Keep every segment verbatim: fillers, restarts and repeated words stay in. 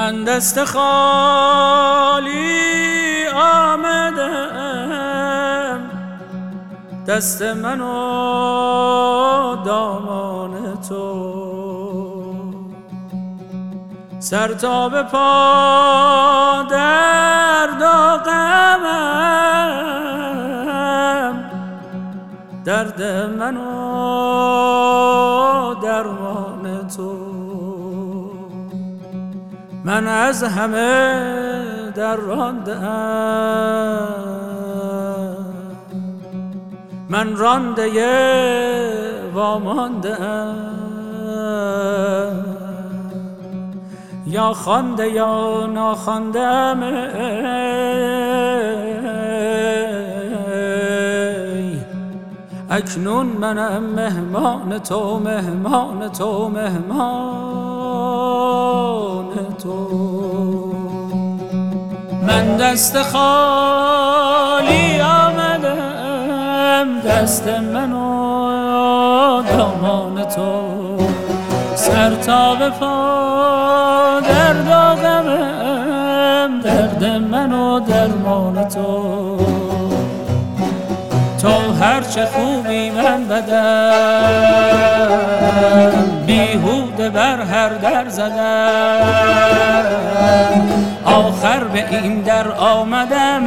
من دست خالی آمدم، دست من و دامان تو، سر تا به پا درد و غمم، درد من و درمان تو. من از همه در راندم، من رانده واماندم، یا خوانده یا ناخواندم، اکنون منم مهمان تو، مهمان تو، مهمان تو. من دست خالی آمدم، دست من و دامان تو، سر تا به پا درد و غمم، درد من و درمان تو. تو هرچه خوبی من بدم، بیهوده بر هر در زدم، آخر به این در آمدم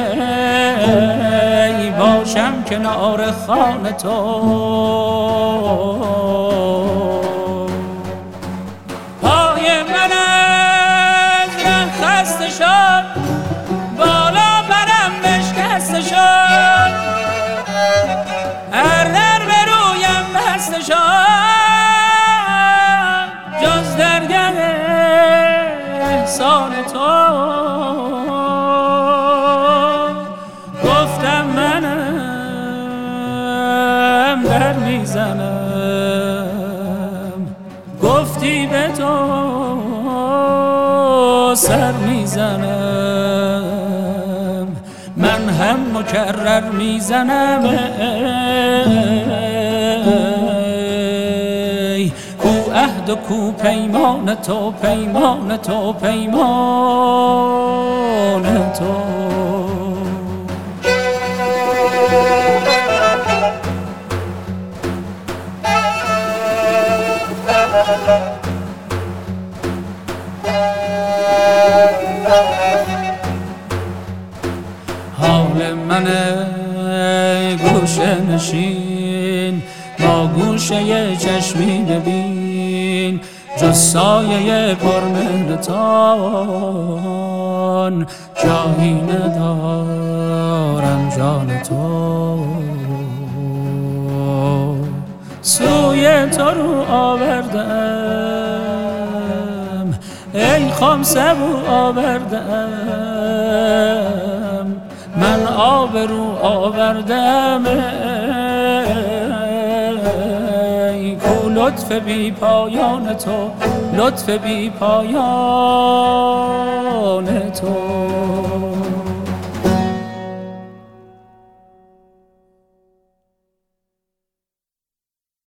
ای باشم کنار خانه تو. پای من از ره خسته شد، بالا برم بشکسته شد، هر در به رویم بسته شد، جز درگه احسان تو. گفتم منم در میزنم، گفتی به تو سر میزنم، من هم مکرر میزنم ای کو عهد و کو پیمان تو، پیمان تو، پیمان تو. حال من گوشه نشین، با گوشه چشمی ببین، جز سایه پرمهرتان جایی ندارم جان تو. سوی تو رو آوردم، ای خام سبو آوردم، من آب رو آوردم ای کو لطف بی پایان تو، لطف بی پایان تو.